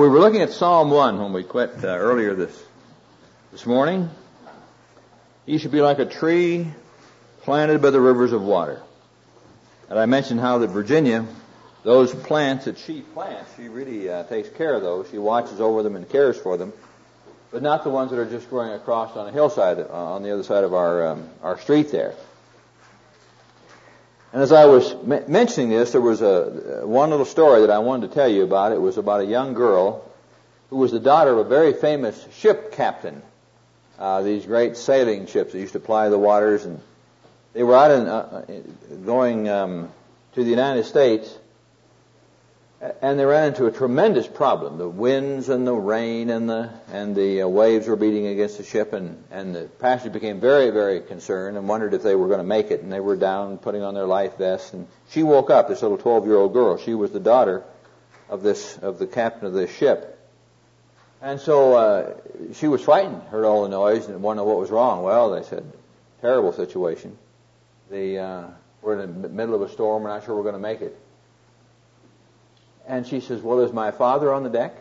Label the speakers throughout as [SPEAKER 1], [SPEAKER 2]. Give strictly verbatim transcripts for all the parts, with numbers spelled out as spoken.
[SPEAKER 1] We were looking at Psalm one when we quit uh, earlier this this morning. He should be like a tree planted by the rivers of water. And I mentioned how that Virginia, those plants that she plants, she really uh, takes care of those. She watches over them and cares for them, but not the ones that are just growing across on a hillside uh, on the other side of our um, our street there. And as I was m- mentioning this, there was a one little story that I wanted to tell you about. It was about a young girl who was the daughter of a very famous ship captain. Uh, these great sailing ships that used to ply the waters, and they were out in, uh, going um, to the United States, and they ran into a tremendous problem. The winds and the rain and the and the uh, waves were beating against the ship, and, and the passengers became very, very concerned and wondered if they were going to make it, and they were down putting on their life vests. And she woke up, this little twelve-year-old girl. She was the daughter of this of the captain of this ship. And so uh, she was frightened, heard all the noise, and wondered what was wrong. Well, they said, terrible situation. The, uh, we're in the middle of a storm. We're not sure we're going to make it. And she says, well, is my father on the deck?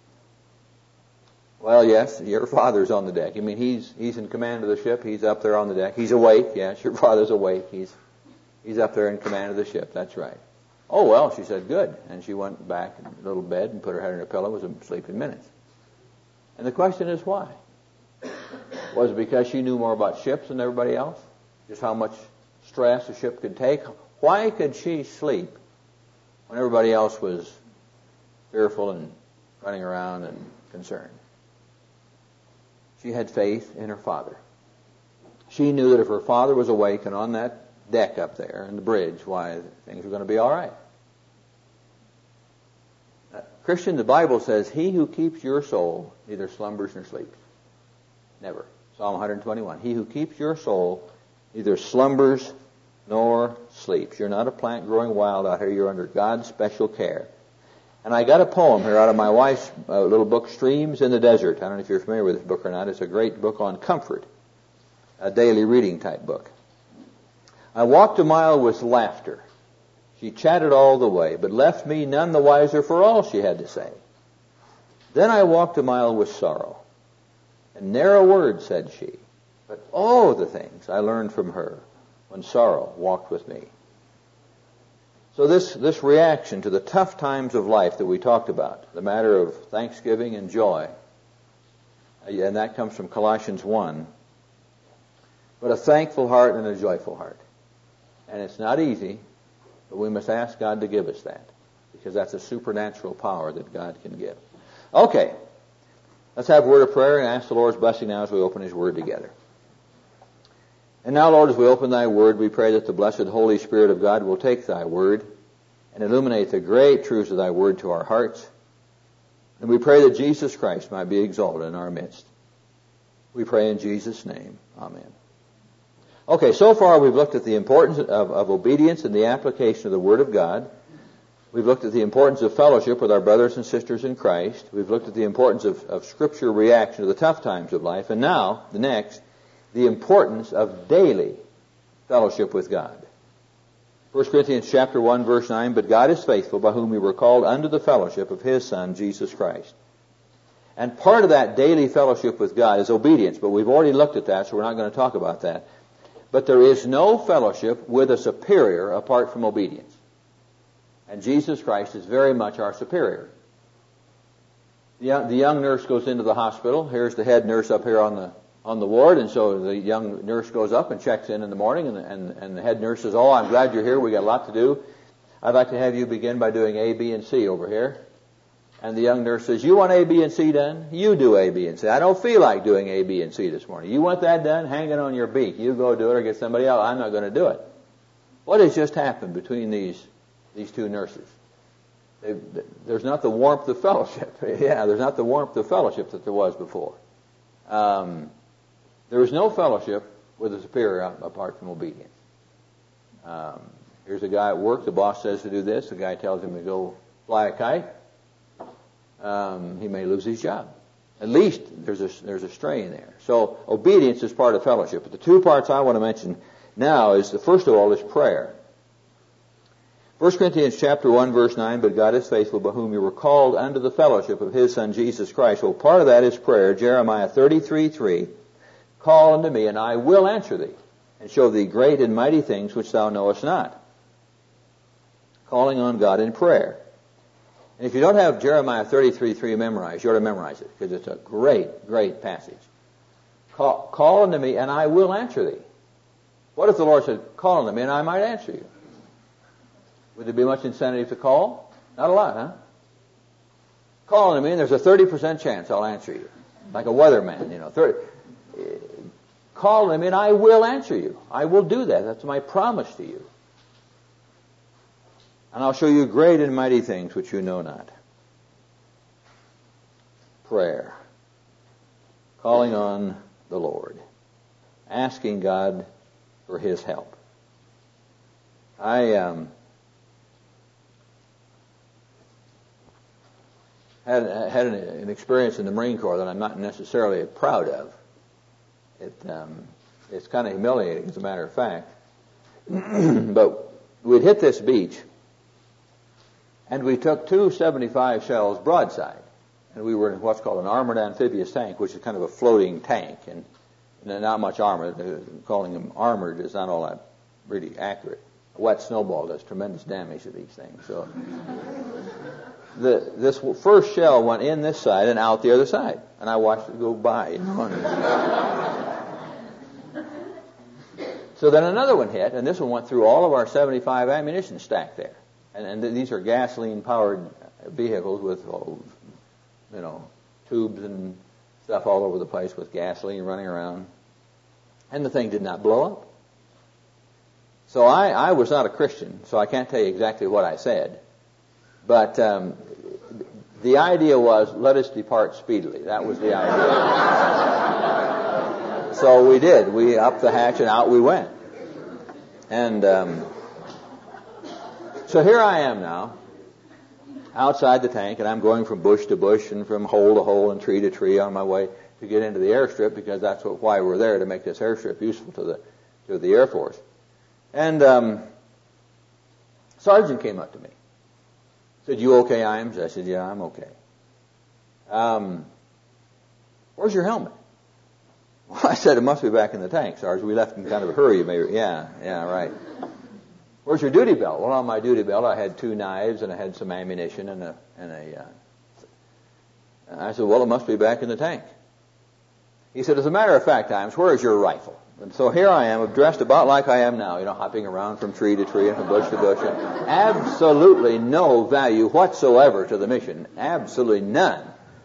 [SPEAKER 1] Well, yes, your father's on the deck. I mean, he's he's in command of the ship. He's up there on the deck. He's awake. Yes, your father's awake. He's he's up there in command of the ship. That's right. Oh, well, she said, good. And she went back in a little bed and put her head in her pillow and was asleep in minutes. And the question is why? Was it because she knew more about ships than everybody else? Just how much stress a ship could take? Why could she sleep when everybody else was fearful and running around and concerned? She had faith in her father. She knew that if her father was awake and on that deck up there in the bridge, why, things were going to be all right. Uh, Christian, the Bible says, he who keeps your soul neither slumbers nor sleeps. Never. Psalm one twenty-one. He who keeps your soul neither slumbers nor sleeps. You're not a plant growing wild out here. You're under God's special care. And I got a poem here out of my wife's uh, little book, Streams in the Desert. I don't know if you're familiar with this book or not. It's a great book on comfort, a daily reading type book. I walked a mile with laughter. She chatted all the way, but left me none the wiser for all she had to say. Then I walked a mile with sorrow. And ne'er a word said she, but oh, the things I learned from her when sorrow walked with me. So this, this reaction to the tough times of life that we talked about, the matter of thanksgiving and joy, and that comes from Colossians one, but a thankful heart and a joyful heart. And it's not easy, but we must ask God to give us that, because that's a supernatural power that God can give. Okay, let's have a word of prayer and ask the Lord's blessing now as we open His Word together. And now, Lord, as we open Thy Word, we pray that the blessed Holy Spirit of God will take Thy Word and illuminate the great truths of Thy Word to our hearts. And we pray that Jesus Christ might be exalted in our midst. We pray in Jesus' name. Amen. Okay, so far we've looked at the importance of, of obedience and the application of the Word of God. We've looked at the importance of fellowship with our brothers and sisters in Christ. We've looked at the importance of, of Scripture reaction to the tough times of life. And now, the next, the importance of daily fellowship with God. First Corinthians chapter one, verse nine, but God is faithful, by whom we were called unto the fellowship of His Son, Jesus Christ. And part of that daily fellowship with God is obedience, but we've already looked at that, so we're not going to talk about that. But there is no fellowship with a superior apart from obedience. And Jesus Christ is very much our superior. The young, the young nurse goes into the hospital. Here's the head nurse up here on the on the ward, and so the young nurse goes up and checks in in the morning, and, and, and the head nurse says, oh, I'm glad you're here. We got a lot to do. I'd like to have you begin by doing A, B, and C over here. And the young nurse says, you want A, B, and C done? You do A, B, and C. I don't feel like doing A, B, and C this morning. You want that done? Hang it on your beak. You go do it or get somebody else. I'm not going to do it. What has just happened between these these two nurses? They, there's not the warmth of fellowship. Yeah, there's not the warmth of fellowship that there was before. Um, there is no fellowship with a superior apart from obedience. Um, here's a guy at work. The boss says to do this. The guy tells him to go fly a kite. Um, he may lose his job. At least there's a, there's a strain there. So obedience is part of fellowship. But the two parts I want to mention now is, the first of all is prayer. First Corinthians chapter one, verse nine, but God is faithful, by whom you were called unto the fellowship of His Son, Jesus Christ. Well, part of that is prayer. Jeremiah thirty-three, three, call unto me, and I will answer thee, and show thee great and mighty things which thou knowest not. Calling on God in prayer. And if you don't have Jeremiah thirty-three, three memorized, you ought to memorize it, because it's a great, great passage. Call, call unto me, and I will answer thee. What if the Lord said, call unto me, and I might answer you? Would there be much incentive to call? Not a lot, huh? Call unto me, and there's a thirty percent chance I'll answer you. Like a weatherman, you know. thirty Call unto me, and I will answer you. I will do that. That's my promise to you. And I'll show you great and mighty things which you know not. Prayer. Calling on the Lord. Asking God for His help. I um, had, had an, an experience in the Marine Corps that I'm not necessarily proud of. It, um, it's kind of humiliating, as a matter of fact. But we'd hit this beach, and we took two seventy-five shells broadside. And we were in what's called an armored amphibious tank, which is kind of a floating tank. And, and not much armor. Calling them armored is not all that really accurate. A wet snowball does tremendous damage to these things. So the, this first shell went in this side and out the other side. And I watched it go by. You know. So then another one hit, and this one went through all of our seventy-five ammunition stacked there. And, and these are gasoline-powered vehicles with, you know, tubes and stuff all over the place with gasoline running around. And the thing did not blow up. So I, I was not a Christian, so I can't tell you exactly what I said. But um, the idea was, let us depart speedily. That was the idea. So we did. We upped the hatch and out we went. And um, so here I am now, outside the tank, and I'm going from bush to bush and from hole to hole and tree to tree on my way to get into the airstrip, because that's what, why we're there, to make this airstrip useful to the to the Air Force. And um, Sergeant came up to me. Said, "You okay, Imes?" I said, "Yeah, I'm okay." Um, "Where's your helmet?" Well, I said, "It must be back in the tank, Sarge. We left in kind of a hurry. Maybe." "Yeah, yeah, right." "Where's your duty belt?" Well, on my duty belt, I had two knives and I had some ammunition and a and a. Uh, I said, "Well, it must be back in the tank." He said, "As a matter of fact, Imes, where is your rifle?" And so here I am, dressed about like I am now, you know, hopping around from tree to tree and from bush to bush. And absolutely no value whatsoever to the mission. Absolutely none.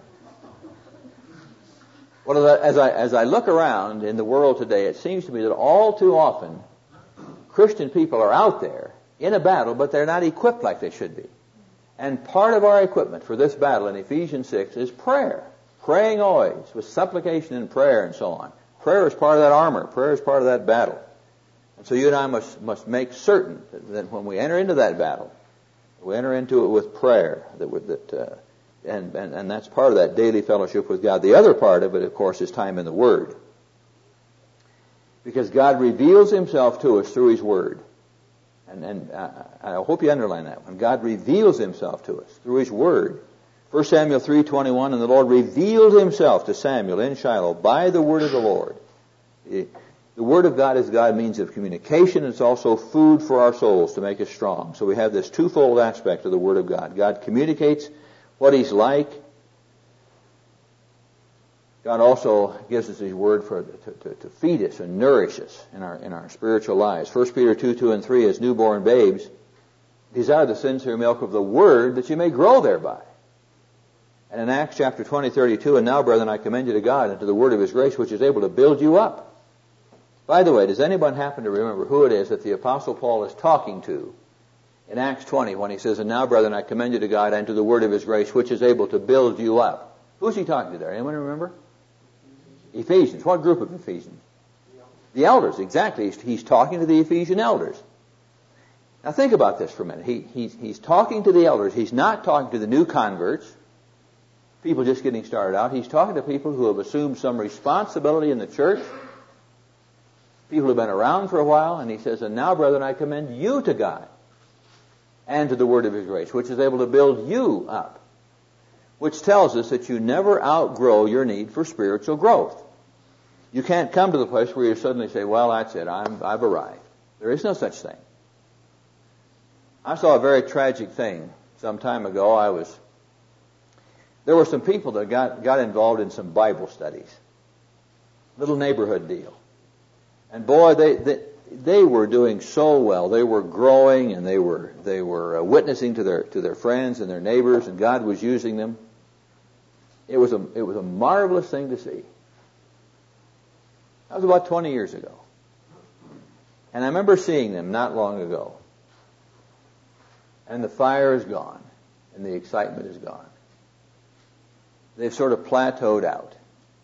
[SPEAKER 1] Well, as I, as I look around in the world today, it seems to me that all too often Christian people are out there in a battle, but they're not equipped like they should be. And part of our equipment for this battle in Ephesians six is prayer. Praying always, with supplication and prayer and so on. Prayer is part of that armor. Prayer is part of that battle. And so you and I must, must make certain that, that when we enter into that battle, we enter into it with prayer. That, that uh, and, and, and that's part of that daily fellowship with God. The other part of it, of course, is time in the Word. Because God reveals Himself to us through His Word. And, and I, I hope you underline that one. God reveals Himself to us through His Word. First Samuel three twenty-one, and the Lord revealed Himself to Samuel in Shiloh by the word of the Lord. The, the Word of God is God's means of communication. It's also food for our souls to make us strong. So we have this twofold aspect of the Word of God. God communicates what He's like. God also gives us His Word for to, to, to feed us and nourish us in our in our spiritual lives. First Peter two, two and three, as newborn babes, desire the sincere milk of the Word that you may grow thereby. And in Acts chapter twenty, thirty-two, and now, brethren, I commend you to God and to the word of His grace, which is able to build you up. By the way, does anyone happen to remember who it is that the Apostle Paul is talking to in Acts twenty when he says, and now, brethren, I commend you to God and to the word of His grace, which is able to build you up? Who's he talking to there? Anyone remember? Ephesians. What group of Ephesians? The elders, exactly. He's, he's talking to the Ephesian elders. Now think about this for a minute. He, he's, he's talking to the elders. He's not talking to the new converts. People just getting started out. He's talking to people who have assumed some responsibility in the church. People who have been around for a while. And he says, and now, brethren, I commend you to God. and to the word of his grace, which is able to build you up, which tells us that you never outgrow your need for spiritual growth. You can't come to the place where you suddenly say, well, that's it, I'm, I've arrived. There is no such thing. I saw a very tragic thing some time ago. I was, there were some people that got, got involved in some Bible studies. Little neighborhood deal. And boy, they, they, they were doing so well. They were growing, and they were, they were uh, witnessing to their, to their friends and their neighbors, and God was using them. It was a, it was a marvelous thing to see. That was about twenty years ago. And I remember seeing them not long ago. And the fire is gone, and the excitement is gone. They've sort of plateaued out.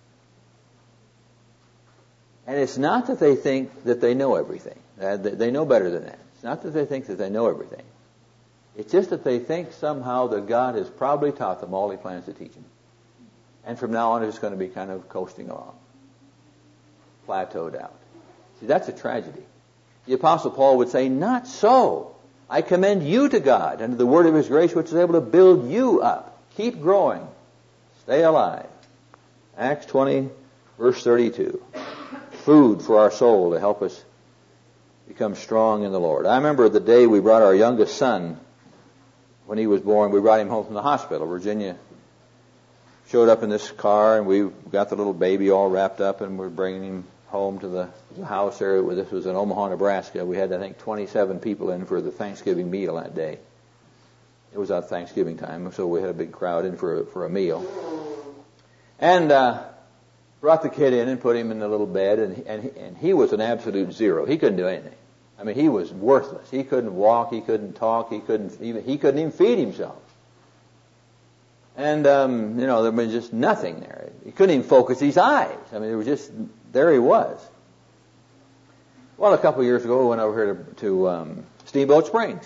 [SPEAKER 1] And it's not that they think that they know everything. They know better than that. It's not that they think that they know everything. It's just that they think somehow that God has probably taught them all he plans to teach them. And from now on, it's going to be kind of coasting along. Plateaued out. See, that's a tragedy. The Apostle Paul would say, not so. I commend you to God and to the word of his grace, which is able to build you up. Keep growing. Stay alive. Acts twenty, verse thirty-two. Food for our soul to help us become strong in the Lord. I remember the day we brought our youngest son, when he was born, we brought him home from the hospital. Virginia showed up in this car, and we got the little baby all wrapped up, and we're bringing him home to the, the house there. This was in Omaha, Nebraska. We had, I think, twenty-seven people in for the Thanksgiving meal that day. It was at Thanksgiving time, so we had a big crowd in for, for a meal. And uh, brought the kid in and put him in the little bed, and, and, he, and he was an absolute zero. He couldn't do anything. I mean, he was worthless. He couldn't walk, he couldn't talk, he couldn't even, he couldn't even feed himself. And, um, you know, there was just nothing there. He couldn't even focus his eyes. I mean, it was just, there he was. Well, a couple of years ago, we went over here to, to um, Steamboat Springs.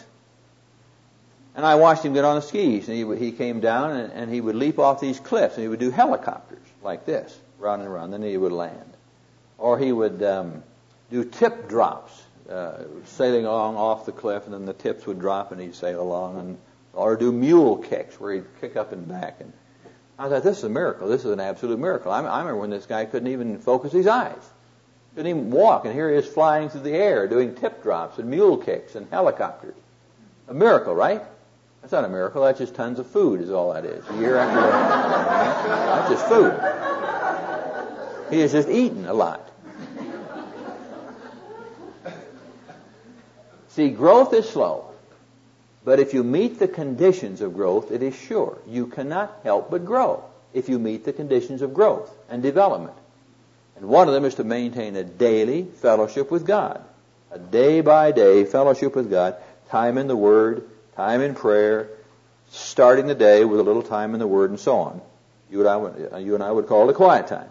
[SPEAKER 1] And I watched him get on the skis. And he, he came down, and, and he would leap off these cliffs, and he would do helicopters like this, round and around. Then he would land. Or he would um, do tip drops, uh, sailing along off the cliff, and then the tips would drop, and he'd sail along, and or do mule kicks where he'd kick up and back. And I thought, this is a miracle. This is an absolute miracle. I, I remember when this guy couldn't even focus his eyes. Couldn't even walk. And here he is flying through the air, doing tip drops and mule kicks and helicopters. A miracle, right? That's not a miracle. That's just tons of food is all that is. Year after year. That's just food. He has just eaten a lot. See, growth is slow. But if you meet the conditions of growth, it is sure. You cannot help but grow if you meet the conditions of growth and development. And one of them is to maintain a daily fellowship with God. A day-by-day fellowship with God. Time in the Word, time in prayer, starting the day with a little time in the Word, and so on. You and I would, you and I would call it a quiet time.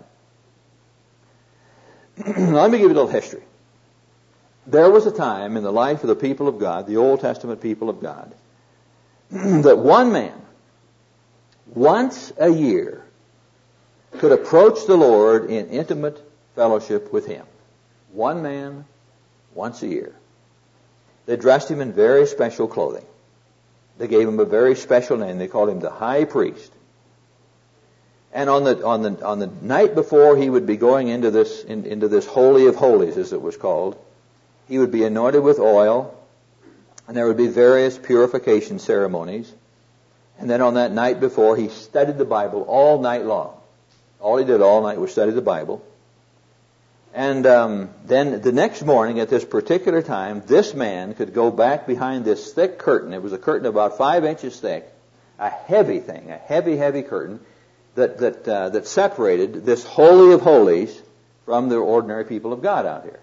[SPEAKER 1] Let me give you a little history. There was a time in the life of the people of God, the Old Testament people of God, that one man, once a year, could approach the Lord in intimate fellowship with Him. One man, once a year. They dressed him in very special clothing. They gave him a very special name. They called him the High Priest. And on the on the on the night before he would be going into this in, into this Holy of Holies, as it was called, he would be anointed with oil, and there would be various purification ceremonies. And then on that night before, he studied the Bible all night long. All he did all night was study the Bible. And um, then the next morning at this particular time, this man could go back behind this thick curtain. It was a curtain about five inches thick, a heavy thing, a heavy, heavy curtain that that uh, that separated this Holy of Holies from the ordinary people of God out here.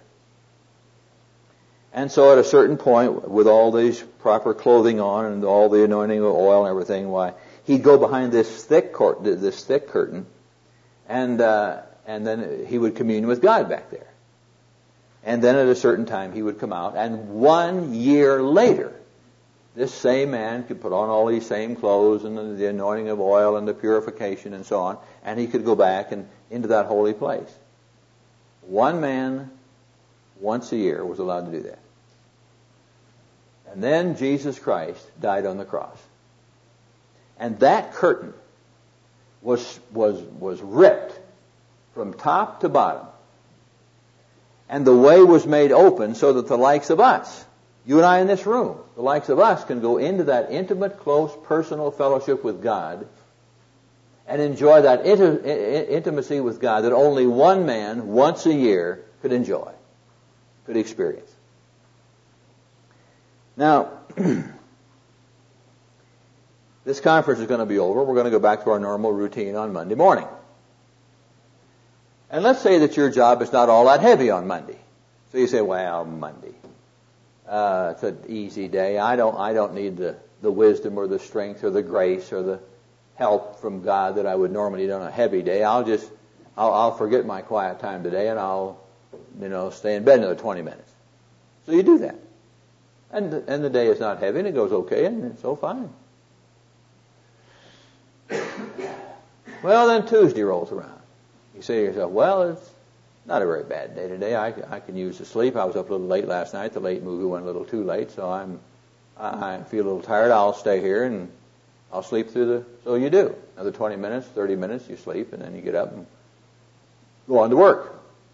[SPEAKER 1] And so at a certain point, with all these proper clothing on and all the anointing of oil and everything, why, he'd go behind this thick cort- this thick curtain, and uh, and then he would commune with God back there. And then at a certain time, he would come out, and one year later, this same man could put on all these same clothes and the, the anointing of oil and the purification and so on, and he could go back and into that holy place. One man once a year was allowed to do that. And then Jesus Christ died on the cross. And that curtain was, was, was ripped from top to bottom. And the way was made open so that the likes of us, you and I in this room, the likes of us can go into that intimate, close, personal fellowship with God and enjoy that inti- intimacy with God that only one man once a year could enjoy, could experience. Now, this conference is going to be over. We're going to go back to our normal routine on Monday morning. And let's say that your job is not all that heavy on Monday. So you say, well, Monday. Uh, it's an easy day. I don't, I don't need the, the wisdom or the strength or the grace or the help from God that I would normally do on a heavy day. I'll just, I'll, I'll forget my quiet time today and I'll, you know, stay in bed another twenty minutes. So you do that. And, and the day is not heavy and it goes okay and it's so fine. Well, then Tuesday rolls around. You say to yourself, well, it's not a very bad day today. I, I can use the sleep. I was up a little late last night. The late movie went a little too late, so I'm I feel a little tired. I'll stay here and I'll sleep through the... So you do. Another twenty minutes, thirty minutes, you sleep, and then you get up and go on to work.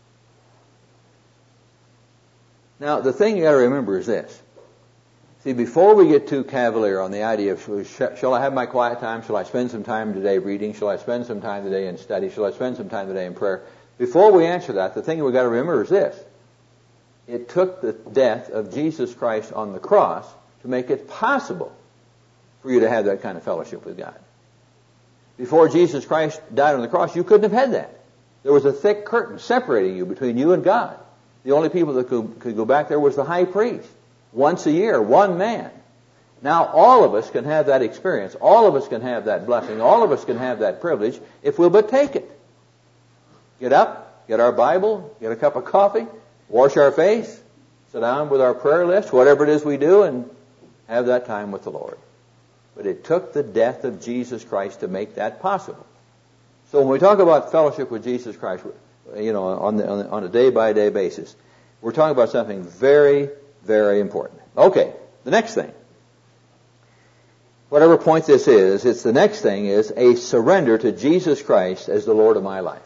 [SPEAKER 1] Now, the thing you got to remember is this. See, before we get too cavalier on the idea of, shall I have my quiet time? Shall I spend some time today reading? Shall I spend some time today in study? Shall I spend some time today in prayer? Before we answer that, the thing we've got to remember is this. It took the death of Jesus Christ on the cross to make it possible for you to have that kind of fellowship with God. Before Jesus Christ died on the cross, you couldn't have had that. There was a thick curtain separating you between you and God. The only people that could, could go back there was the high priest. Once a year, one man. Now all of us can have that experience. All of us can have that blessing. All of us can have that privilege if we'll but take it. Get up, get our Bible, get a cup of coffee, wash our face, sit down with our prayer list, whatever it is we do, and have that time with the Lord. But it took the death of Jesus Christ to make that possible. So when we talk about fellowship with Jesus Christ, you know, on, the, on, the, on a day-by-day basis, we're talking about something very, very important. Okay, the next thing. Whatever point this is, it's the next thing is a surrender to Jesus Christ as the Lord of my life.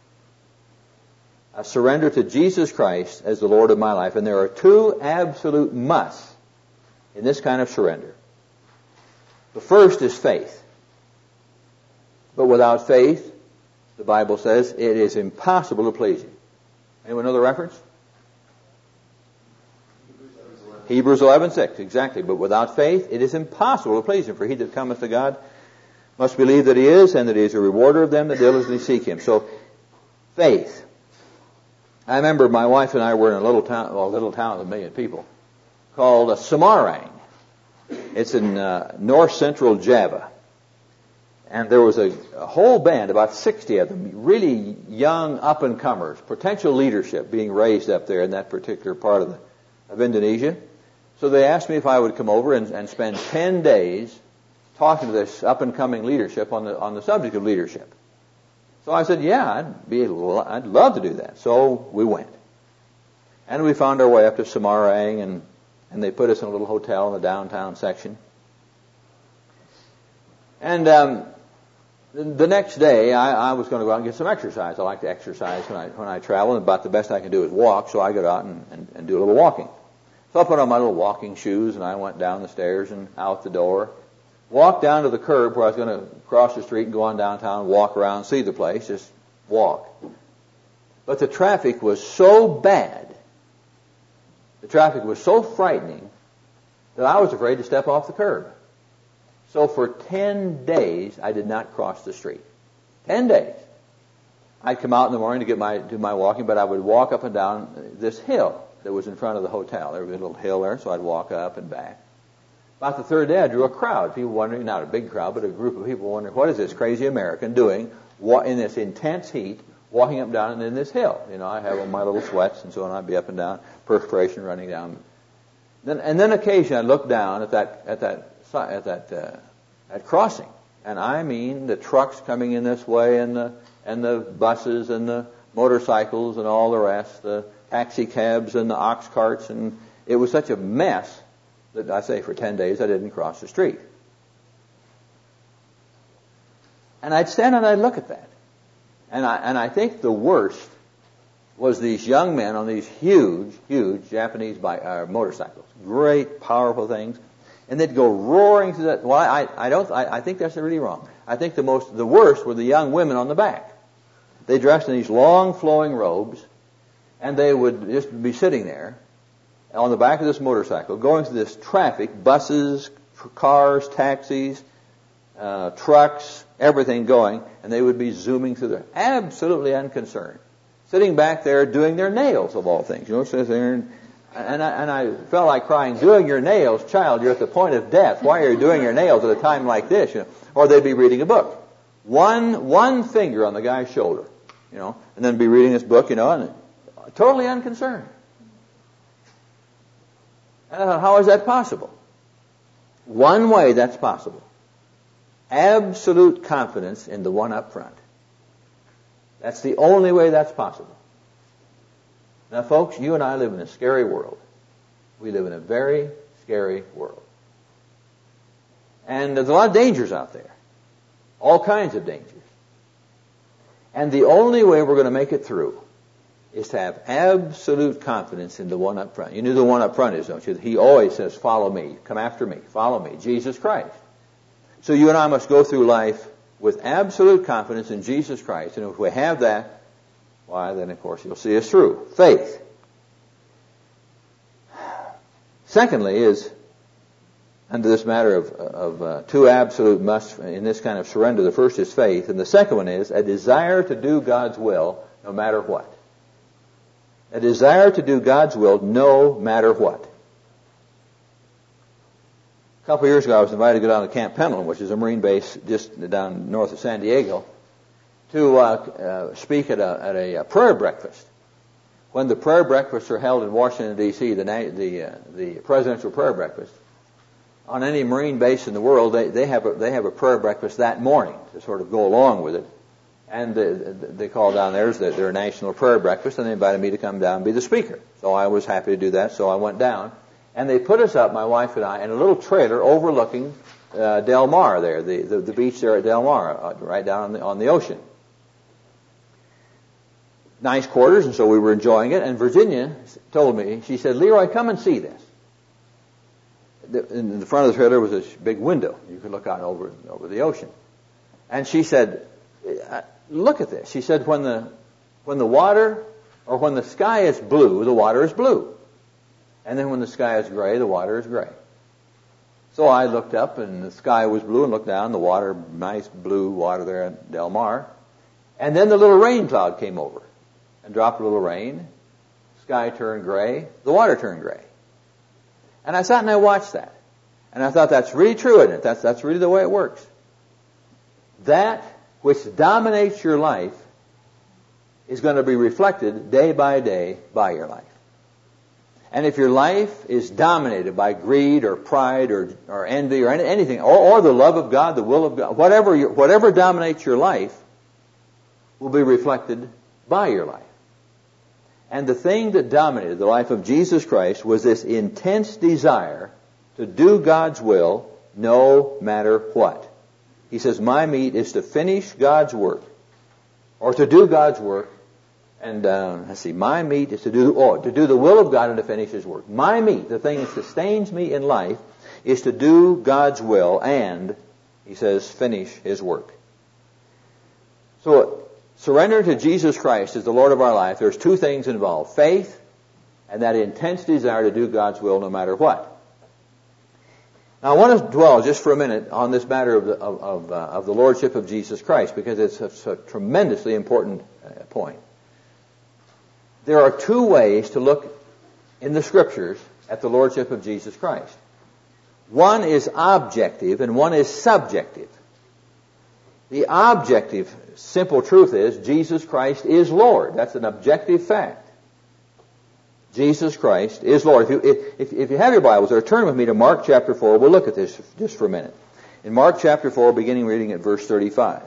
[SPEAKER 1] A surrender to Jesus Christ as the Lord of my life. And there are two absolute musts in this kind of surrender. The first is faith. But without faith, the Bible says, it is impossible to please Him. Anyone know the reference? Hebrews eleven six, exactly. But without faith, it is impossible to please Him. For he that cometh to God must believe that He is, and that He is a rewarder of them that diligently seek Him. So, faith. I remember my wife and I were in a little town, well, a little town of a million people, called uh, Semarang. It's in uh, north central Java. And there was a, a whole band, about sixty of them, really young up-and-comers, potential leadership being raised up there in that particular part of, the, of Indonesia. So they asked me if I would come over and, and spend ten days talking to this up-and-coming leadership on the on the subject of leadership. So I said, yeah, I'd be, I'd love to do that. So we went. And we found our way up to Semarang, and, and they put us in a little hotel in the downtown section. And um, the, the next day, I, I was going to go out and get some exercise. I like to exercise when I when I travel, and about the best I can do is walk, so I go out and, and, and do a little walking. So I put on my little walking shoes, and I went down the stairs and out the door. Walked down to the curb where I was going to cross the street and go on downtown, walk around, see the place, just walk. But the traffic was so bad, the traffic was so frightening, that I was afraid to step off the curb. So for ten days, I did not cross the street. Ten days. I'd come out in the morning to get my do my walking, but I would walk up and down this hill that was in front of the hotel. There was a little hill there, so I'd walk up and back. About the third day, I drew a crowd. People wondering, not a big crowd, but a group of people wondering, what is this crazy American doing in this intense heat, walking up and down in this hill? You know, I have on my little sweats and so on. I'd be up and down, perspiration running down. Then, and then occasionally I'd look down at that at that at that uh, at crossing, and I mean the trucks coming in this way, and the and the buses and the motorcycles and all the rest, the taxi cabs and the ox carts, and it was such a mess. that I say for ten days I didn't cross the street. And I'd stand and I'd look at that. And I, and I think the worst was these young men on these huge, huge Japanese bike, uh, motorcycles. Great, powerful things. And they'd go roaring through that. Well, I, I don't, I, I think that's really wrong. I think the most, the worst were the young women on the back. They dressed in these long flowing robes, and they would just be sitting there on the back of this motorcycle, going through this traffic, buses, cars, taxis, uh, trucks, everything going, and they would be zooming through there, absolutely unconcerned, sitting back there doing their nails of all things. You know, sitting there, and, and, I, and I felt like crying, "Doing your nails, child, you're at the point of death. Why are you doing your nails at a time like this?" You know, or they'd be reading a book, one one finger on the guy's shoulder, you know, and then be reading this book, you know, and totally unconcerned. And I thought, how is that possible? One way that's possible. Absolute confidence in the one up front. That's the only way that's possible. Now, folks, you and I live in a scary world. We live in a very scary world. And there's a lot of dangers out there. All kinds of dangers. And the only way we're going to make it through is to have absolute confidence in the one up front. You know who the one up front is, don't you? He always says, "Follow me, come after me, follow me," Jesus Christ. So you and I must go through life with absolute confidence in Jesus Christ. And if we have that, why, then of course He'll see us through. Faith. Secondly is, under this matter of, of uh, two absolute musts in this kind of surrender, the first is faith, and the second one is a desire to do God's will no matter what. A desire to do God's will no matter what. A couple of years ago, I was invited to go down to Camp Pendleton, which is a Marine base just down north of San Diego, to uh, uh, speak at a, at a prayer breakfast. When the prayer breakfasts are held in Washington, D C, the the, uh, the presidential prayer breakfast, on any Marine base in the world, they, they have a, they have a prayer breakfast that morning to sort of go along with it. And uh, they call down theirs their, their national prayer breakfast, and they invited me to come down and be the speaker. So I was happy to do that, so I went down. And they put us up, my wife and I, in a little trailer overlooking uh, Del Mar there, the, the, the beach there at Del Mar, uh, right down on the, on the ocean. Nice quarters, and so we were enjoying it. And Virginia told me, she said, "Leroy, come and see this." The, in the front of the trailer was this big window. You could look out over, over the ocean. And she said, "Look at this." She said, when the, when the water, or when the sky is blue, the water is blue. And then when the sky is gray, the water is gray. So I looked up, and the sky was blue, and looked down, the water, nice blue water there at Del Mar. And then the little rain cloud came over and dropped a little rain. Sky turned gray, the water turned gray. And I sat and I watched that. And I thought, that's really true, isn't it? That's, that's really the way it works. That which dominates your life is going to be reflected day by day by your life. And if your life is dominated by greed or pride or, or envy or any, anything, or, or the love of God, the will of God, whatever, your, whatever dominates your life will be reflected by your life. And the thing that dominated the life of Jesus Christ was this intense desire to do God's will no matter what. He says, "My meat is to finish God's work," or to do God's work. And uh, let's see, my meat is to do oh, to do the will of God and to finish His work. My meat, the thing that sustains me in life, is to do God's will and, he says, finish His work. So, surrender to Jesus Christ as the Lord of our life. There's two things involved: faith and that intense desire to do God's will no matter what. Now, I want to dwell just for a minute on this matter of the, of, of, uh, of the Lordship of Jesus Christ, because it's a, a tremendously important uh, point. There are two ways to look in the Scriptures at the Lordship of Jesus Christ. One is objective and one is subjective. The objective, simple truth is, Jesus Christ is Lord. That's an objective fact. Jesus Christ is Lord. If you, if, if you have your Bibles there, turn with me to Mark chapter four. We'll look at this just for a minute. In Mark chapter four, beginning reading at verse thirty-five.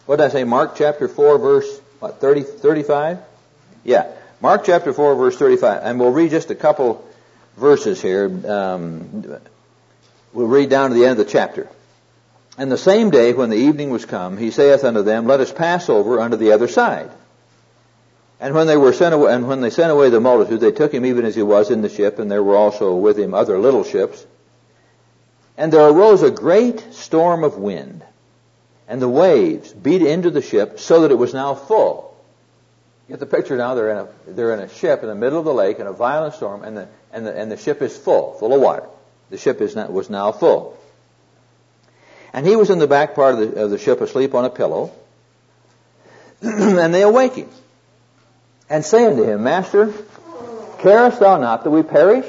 [SPEAKER 1] What did I say? Mark chapter four, verse what, thirty, thirty-five? Yeah. Mark chapter four, verse thirty-five. And we'll read just a couple verses here. Um, we'll read down to the end of the chapter. And the same day when the evening was come, he saith unto them, Let us pass over unto the other side. And when they were sent away, and when they sent away the multitude, they took him even as he was in the ship, and there were also with him other little ships. And there arose a great storm of wind, and the waves beat into the ship, so that it was now full. You get the picture now. They're in a they're in a ship in the middle of the lake in a violent storm, and the and the and the ship is full, full of water. The ship is not, was now full. And he was in the back part of the, of the ship, asleep on a pillow. And they awake him, and say unto him, Master, carest thou not that we perish?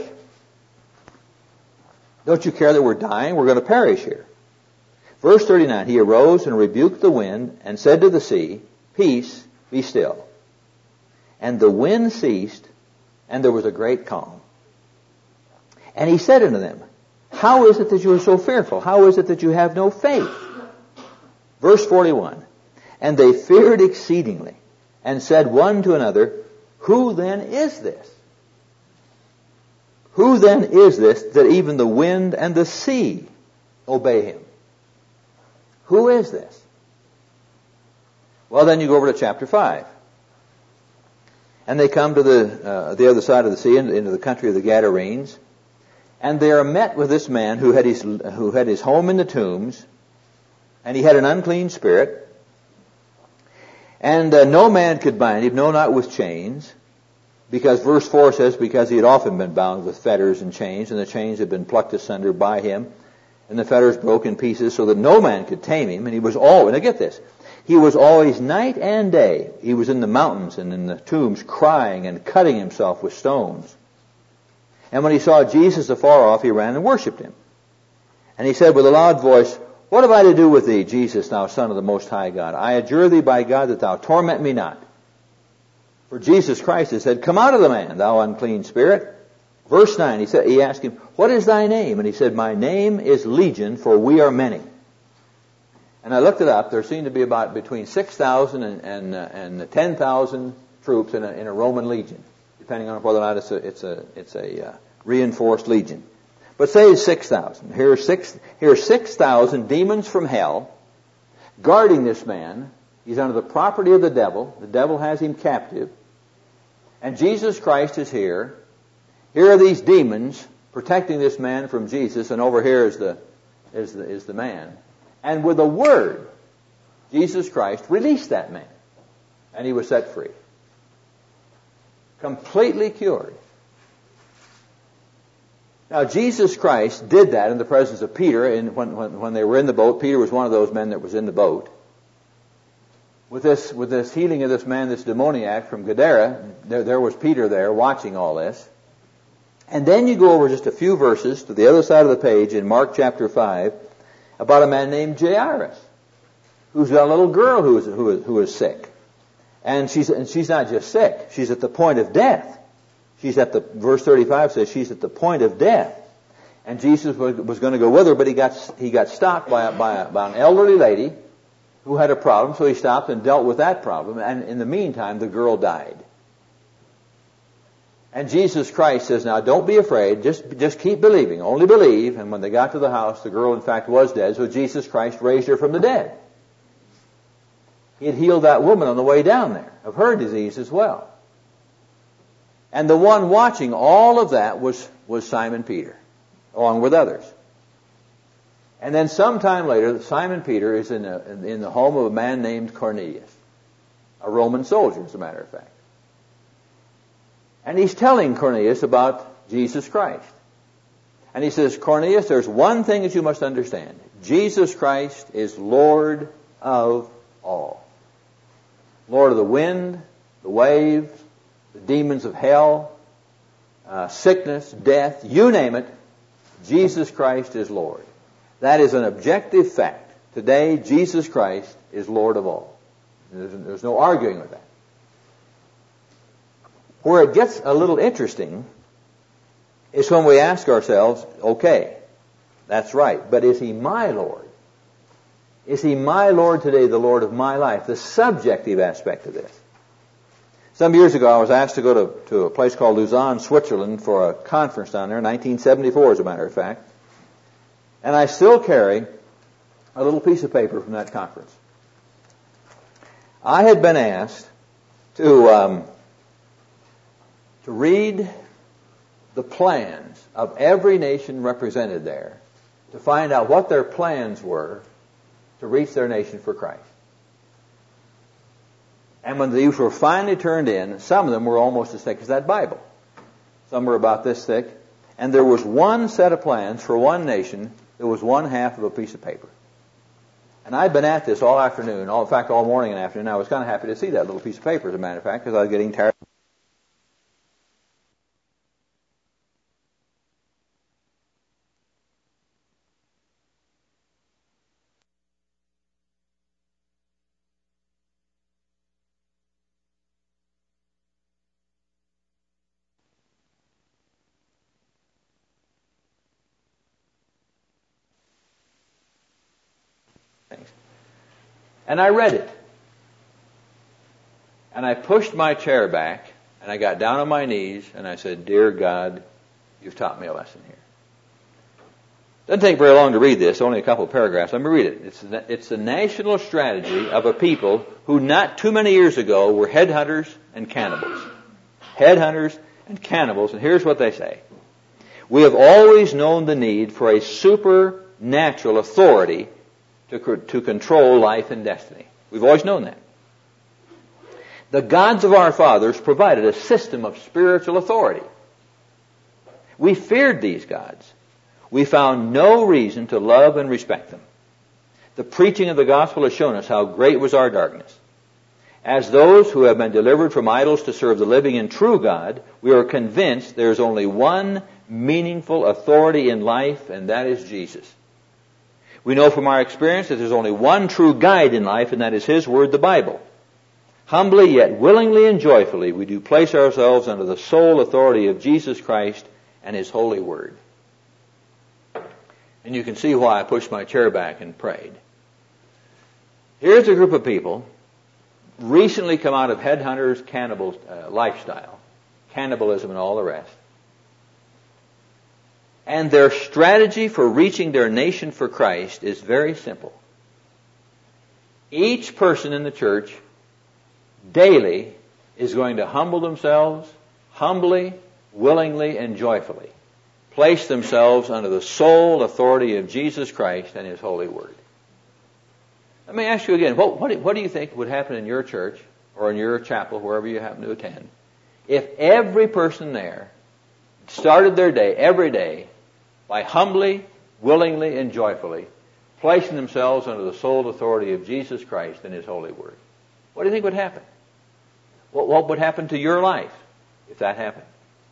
[SPEAKER 1] Don't you care that we're dying? We're going to perish here. Verse thirty-nine, he arose and rebuked the wind, and said to the sea, Peace, be still. And the wind ceased, and there was a great calm. And he said unto them, How is it that you are so fearful? How is it that you have no faith? Verse forty-one, And they feared exceedingly, and said one to another, Who then is this? Who then is this that even the wind and the sea obey him? Who is this? Well, then you go over to chapter five. And they come to the uh, the other side of the sea, into the country of the Gadarenes, and they are met with this man who had his who had his home in the tombs, and he had an unclean spirit, and uh, no man could bind him, no, not with chains, because verse four says, because he had often been bound with fetters and chains, and the chains had been plucked asunder by him, and the fetters broke in pieces, so that no man could tame him, and he was always, now get this, he was always night and day, he was in the mountains and in the tombs crying and cutting himself with stones. And when he saw Jesus afar off, he ran and worshipped him. And he said with a loud voice, What have I to do with thee, Jesus, thou Son of the Most High God? I adjure thee by God that thou torment me not. For Jesus Christ had said, Come out of the man, thou unclean spirit. Verse nine, he said, he asked him, What is thy name? And he said, My name is Legion, for we are many. And I looked it up. There seemed to be about between six thousand and, and, uh, and ten thousand troops in a, in a Roman legion, depending on whether or not it's a, it's a, it's a uh, reinforced legion. But say it's six thousand. Here are six, here are six thousand demons from hell guarding this man. He's under the property of the devil. The devil has him captive. And Jesus Christ is here. Here are these demons protecting this man from Jesus, and over here is the, is the, is the man. And with a word, Jesus Christ released that man. And he was set free. Completely cured. Now, Jesus Christ did that in the presence of Peter. And when, when, when they were in the boat, Peter was one of those men that was in the boat. With this, with this healing of this man, this demoniac from Gadara, there, there was Peter there watching all this. And then you go over just a few verses to the other side of the page in Mark chapter five about a man named Jairus, who's got a little girl who is, who is, who is sick. And she's, and she's not just sick, she's at the point of death. She's at the, verse thirty-five says she's at the point of death. And Jesus was, was going to go with her, but he got, he got stopped by, a, by, a, by an elderly lady who had a problem, so he stopped and dealt with that problem. And in the meantime, the girl died. And Jesus Christ says, now don't be afraid, just, just keep believing, only believe. And when they got to the house, the girl in fact was dead, so Jesus Christ raised her from the dead. He had healed that woman on the way down there of her disease as well. And the one watching all of that was, was Simon Peter, along with others. And then sometime later, Simon Peter is in, a, in the home of a man named Cornelius, a Roman soldier, as a matter of fact. And he's telling Cornelius about Jesus Christ. And he says, Cornelius, there's one thing that you must understand. Jesus Christ is Lord of all. Lord of the wind, the waves, the demons of hell, uh, sickness, death, you name it, Jesus Christ is Lord. That is an objective fact. Today, Jesus Christ is Lord of all. There's, there's no arguing with that. Where it gets a little interesting is when we ask ourselves, okay, that's right, but is he my Lord? Is He my Lord today, the Lord of my life? The subjective aspect of this. Some years ago, I was asked to go to, to a place called Lausanne, Switzerland, for a conference down there, nineteen seventy-four as a matter of fact. And I still carry a little piece of paper from that conference. I had been asked to um, to read the plans of every nation represented there, to find out what their plans were to reach their nation for Christ. And when these were finally turned in, some of them were almost as thick as that Bible. Some were about this thick. And there was one set of plans for one nation that was one half of a piece of paper. And I'd been at this all afternoon, all, in fact, all morning and afternoon. I was kind of happy to see that little piece of paper, as a matter of fact, because I was getting tired. And I read it. And I pushed my chair back, and I got down on my knees, and I said, "Dear God, you've taught me a lesson here." Doesn't take very long to read this, only a couple of paragraphs. Let me read it. It's the, it's the national strategy of a people who not too many years ago were headhunters and cannibals. Headhunters and cannibals, and here's what they say. "We have always known the need for a supernatural authority To, to control life and destiny. We've always known that. The gods of our fathers provided a system of spiritual authority. We feared these gods. We found no reason to love and respect them. The preaching of the gospel has shown us how great was our darkness. As those who have been delivered from idols to serve the living and true God, we are convinced there is only one meaningful authority in life, and that is Jesus. We know from our experience that there's only one true guide in life, and that is His Word, the Bible. Humbly yet willingly and joyfully, we do place ourselves under the sole authority of Jesus Christ and His holy Word." And you can see why I pushed my chair back and prayed. Here's a group of people recently come out of headhunters, cannibals uh, lifestyle, cannibalism and all the rest. And their strategy for reaching their nation for Christ is very simple. Each person in the church daily is going to humble themselves, humbly, willingly, and joyfully place themselves under the sole authority of Jesus Christ and His holy Word. Let me ask you again, what, what, what do you think would happen in your church or in your chapel, wherever you happen to attend, if every person there started their day, every day, by humbly, willingly, and joyfully placing themselves under the sole authority of Jesus Christ and His holy Word? What do you think would happen? What, what would happen to your life if that happened?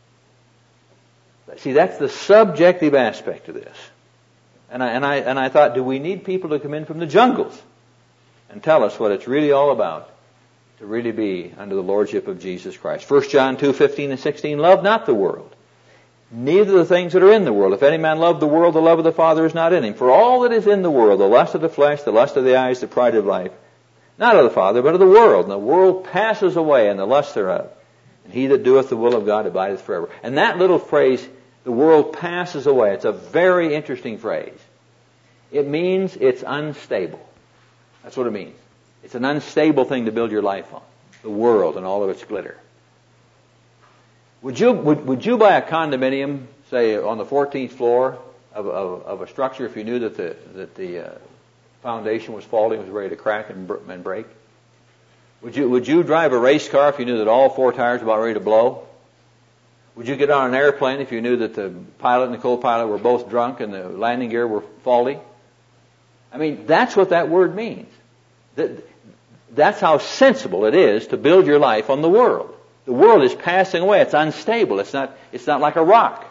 [SPEAKER 1] See, that's the subjective aspect of this. And I, and I, and I thought, do we need people to come in from the jungles and tell us what it's really all about to really be under the lordship of Jesus Christ? First John two, fifteen and sixteen, "Love not the world, neither the things that are in the world. If any man love the world, the love of the Father is not in him. For all that is in the world, the lust of the flesh, the lust of the eyes, the pride of life, not of the Father, but of the world. And the world passes away, and the lust thereof. And he that doeth the will of God abideth forever." And that little phrase, "the world passes away," it's a very interesting phrase. It means it's unstable. That's what it means. It's an unstable thing to build your life on. The world and all of its glitter. Would you, would, would you buy a condominium, say, on the fourteenth floor of, of, of a structure if you knew that the, that the uh, foundation was faulty, was ready to crack and, and break? Would you, would you drive a race car if you knew that all four tires were about ready to blow? Would you get on an airplane if you knew that the pilot and the co-pilot were both drunk and the landing gear were faulty? I mean, that's what that word means. That, that's how sensible it is to build your life on the world. The world is passing away. It's unstable. It's not, it's not like a rock.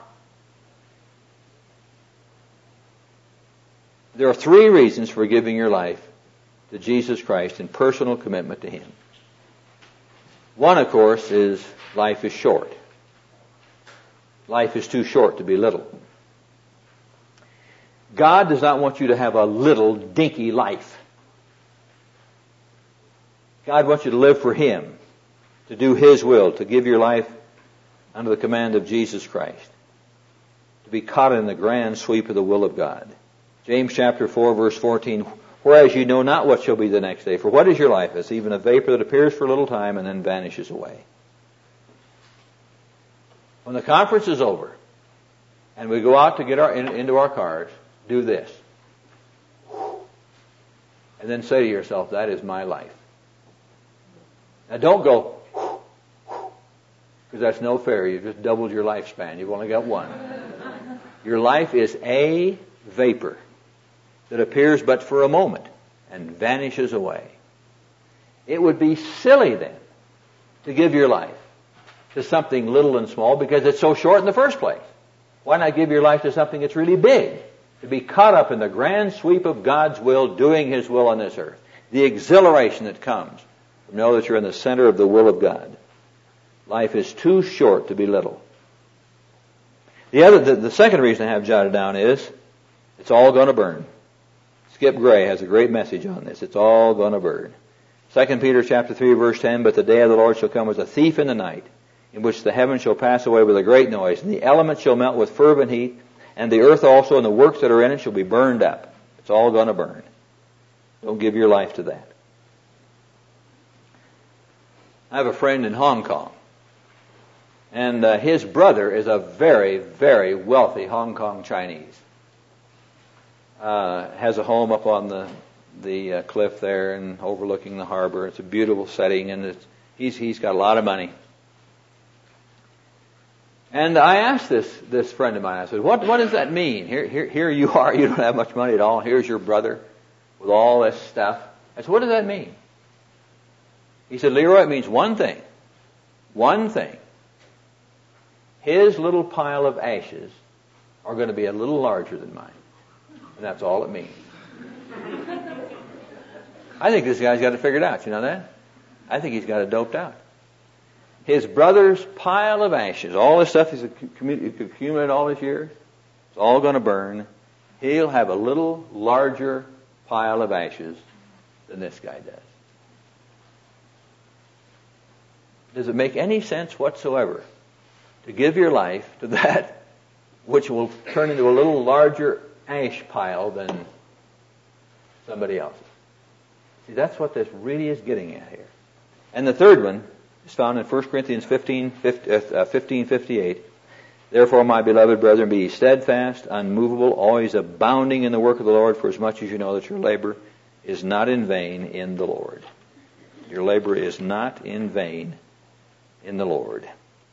[SPEAKER 1] There are three reasons for giving your life to Jesus Christ in personal commitment to Him. One, of course, is life is short. Life is too short to be little. God does not want you to have a little dinky life. God wants you to live for Him, to do His will, to give your life under the command of Jesus Christ, to be caught in the grand sweep of the will of God. James chapter four, verse fourteen, whereas you know not what shall be the next day. For what is your life? It's even a vapor that appears for a little time and then vanishes away. When the conference is over and we go out to get our in, into our cars, do this. And then say to yourself, that is my life. Now don't go, because that's no fair. You've just doubled your lifespan. You've only got one. Your life is a vapor that appears but for a moment and vanishes away. It would be silly then to give your life to something little and small because it's so short in the first place. Why not give your life to something that's really big? To be caught up in the grand sweep of God's will, doing His will on this earth. The exhilaration that comes from knowing that you're in the center of the will of God. Life is too short to be little. The other, the, the second reason I have jotted down is, it's all going to burn. Skip Gray has a great message on this. It's all going to burn. Second Peter chapter three, verse ten, but the day of the Lord shall come as a thief in the night, in which the heavens shall pass away with a great noise, and the elements shall melt with fervent heat, and the earth also and the works that are in it shall be burned up. It's all going to burn. Don't give your life to that. I have a friend in Hong Kong, and uh, his brother is a very, very wealthy Hong Kong Chinese. Uh, has a home up on the the uh, cliff there and overlooking the harbor. It's a beautiful setting, and it's, he's he's got a lot of money. And I asked this this friend of mine, I said, what what does that mean? Here here here you are, you don't have much money at all. Here's your brother with all this stuff. I said, what does that mean? He said, Leroy, it means one thing. One thing. His little pile of ashes are going to be a little larger than mine. And that's all it means. I think this guy's got it figured out. You know that? I think he's got it doped out. His brother's pile of ashes, all this stuff he's accumulated all his years, it's all going to burn. He'll have a little larger pile of ashes than this guy does. Does it make any sense whatsoever to give your life to that which will turn into a little larger ash pile than somebody else's? See, that's what this really is getting at here. And the third one is found in First Corinthians fifteen fifty-eight. Therefore, my beloved brethren, be ye steadfast, unmovable, always abounding in the work of the Lord, for as much as you know that your labor is not in vain in the Lord. Your labor is not in vain in the Lord.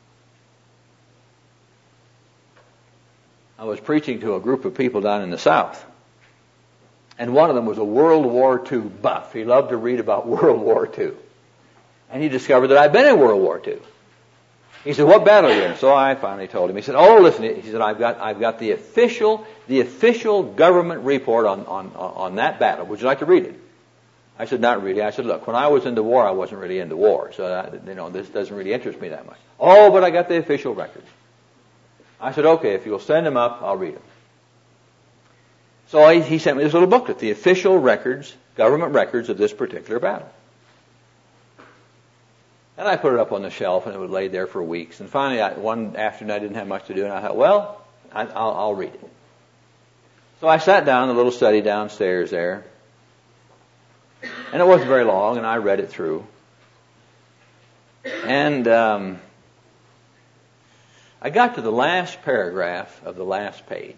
[SPEAKER 1] I was preaching to a group of people down in the South, and one of them was a World War Two buff. He loved to read about World War Two. And he discovered that I'd been in World War Two. He said, what battle are you in? So I finally told him. He said, oh, listen, he said, I've got, I've got the official, the official government report on, on, on that battle. Would you like to read it? I said, not really. I said, look, when I was in the war, I wasn't really into war. So, that, you know, this doesn't really interest me that much. Oh, but I got the official records. I said, okay, if you'll send them up, I'll read them. So he, he sent me this little booklet, the official records, government records of this particular battle. And I put it up on the shelf, and it was laid there for weeks. And finally, I, one afternoon, I didn't have much to do, and I thought, well, I, I'll, I'll read it. So I sat down in the little study downstairs there, and it wasn't very long, and I read it through. And um, I got to the last paragraph of the last page.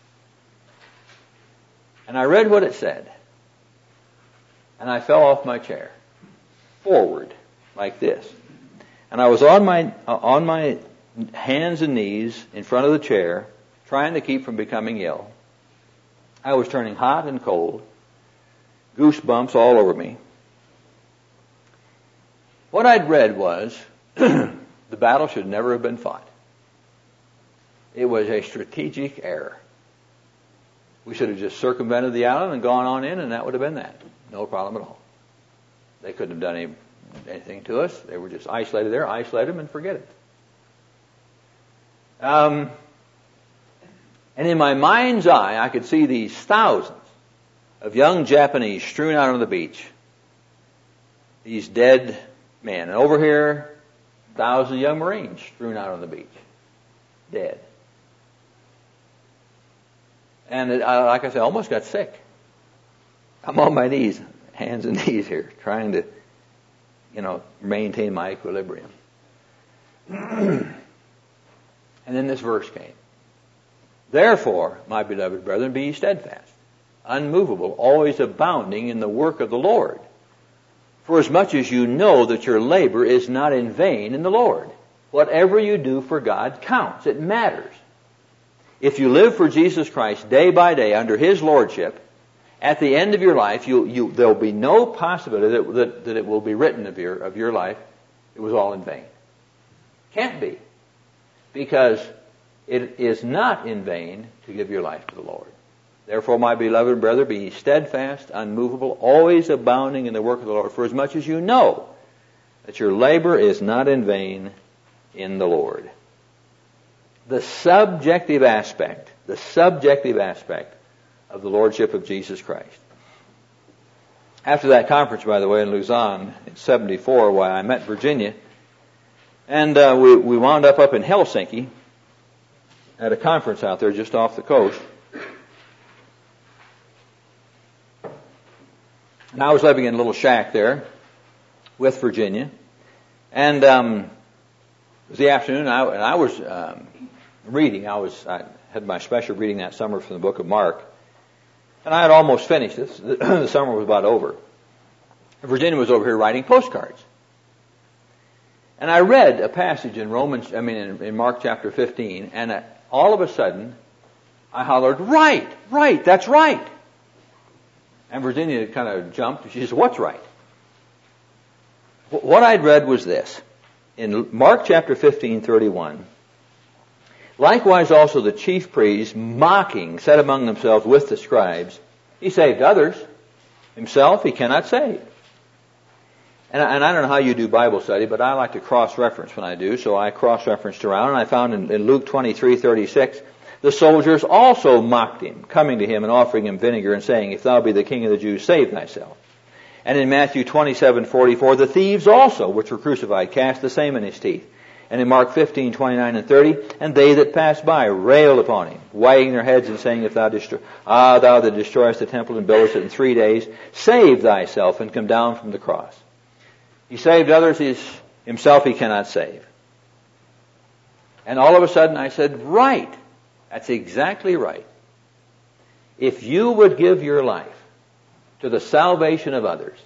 [SPEAKER 1] And I read what it said. And I fell off my chair. Forward. Like this. And I was on my uh, on my hands and knees in front of the chair, trying to keep from becoming ill. I was turning hot and cold, goosebumps all over me. What I'd read was, the battle should never have been fought. It was a strategic error. We should have just circumvented the island and gone on in, and that would have been that. No problem at all. They couldn't have done any anything to us. They were just isolated there. Isolate them and forget it. Um, and in my mind's eye, I could see these thousands of young Japanese strewn out on the beach. these dead men. And over here, thousands of young Marines strewn out on the beach. Dead. And it, I, like I said, I almost got sick. I'm on my knees, hands and knees here, trying to, you know, maintain my equilibrium. And then this verse came. Therefore, my beloved brethren, be ye steadfast, unmovable, always abounding in the work of the Lord. For as much as you know that your labor is not in vain in the Lord. Whatever you do for God counts. It matters. If you live for Jesus Christ day by day under His Lordship, at the end of your life, you, you, there will be no possibility that, that, that it will be written of your, of your life, it was all in vain. Can't be. Because it is not in vain to give your life to the Lord. Therefore, my beloved brother, be ye steadfast, unmovable, always abounding in the work of the Lord, for as much as you know that your labor is not in vain in the Lord. The subjective aspect, the subjective aspect of the Lordship of Jesus Christ. After that conference, by the way, in Lausanne in seventy-four, why I met Virginia, and uh, we, we wound up up in Helsinki at a conference out there just off the coast. And I was living in a little shack there with Virginia. And um, it was the afternoon, and I, and I was um, reading. I was I had my special reading that summer from the book of Mark. And I had almost finished this. The summer was about over. And Virginia was over here writing postcards. And I read a passage in Romans, I mean in, in Mark chapter fifteen, and uh, all of a sudden, I hollered, right, right, that's right. And Virginia kind of jumped. She said, what's right? What I'd read was this. In Mark chapter fifteen, thirty-one, likewise also the chief priests, mocking, said among themselves with the scribes, he saved others. Himself he cannot save. And I, and I don't know how you do Bible study, but I like to cross-reference when I do, so I cross-referenced around, and I found in, in Luke twenty-three, thirty-six, the soldiers also mocked him, coming to him and offering him vinegar and saying, if thou be the king of the Jews, save thyself. And in Matthew twenty-seven, forty-four, the thieves also, which were crucified, cast the same in his teeth. And in Mark fifteen, twenty-nine and thirty, and they that passed by railed upon him, wagging their heads and saying, if thou destroy, ah, thou that destroyest the temple and buildest it in three days, save thyself and come down from the cross. He saved others, he, himself he cannot save. And all of a sudden I said, right. That's exactly right. If you would give your life to the salvation of others,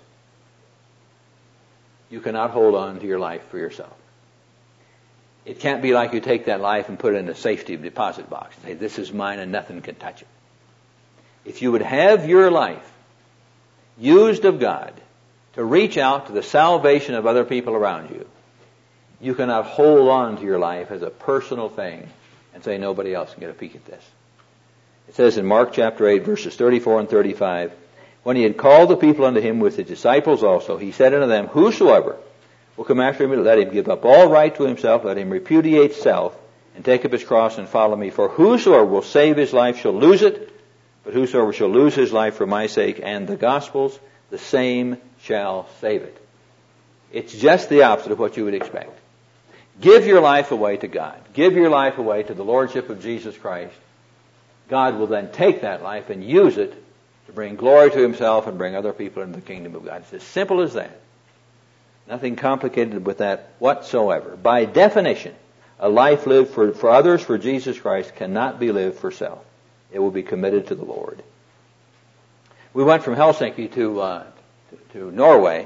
[SPEAKER 1] you cannot hold on to your life for yourself. It can't be like you take that life and put it in a safety deposit box and say, this is mine and nothing can touch it. If you would have your life used of God to reach out to the salvation of other people around you, you cannot hold on to your life as a personal thing and say nobody else can get a peek at this. It says in Mark chapter eight, verses thirty-four and thirty-five, when he had called the people unto him with his disciples also, he said unto them, whosoever will come after me, let him give up all right to himself, let him repudiate self, and take up his cross and follow me. For whosoever will save his life shall lose it, but whosoever shall lose his life for my sake and the gospel's, the same shall save it. It's just the opposite of what you would expect. Give your life away to God. Give your life away to the Lordship of Jesus Christ. God will then take that life and use it to bring glory to Himself and bring other people into the kingdom of God. It's as simple as that. Nothing complicated with that whatsoever. By definition, a life lived for, for others for Jesus Christ cannot be lived for self. It will be committed to the Lord. We went from Helsinki to, uh, to, to Norway.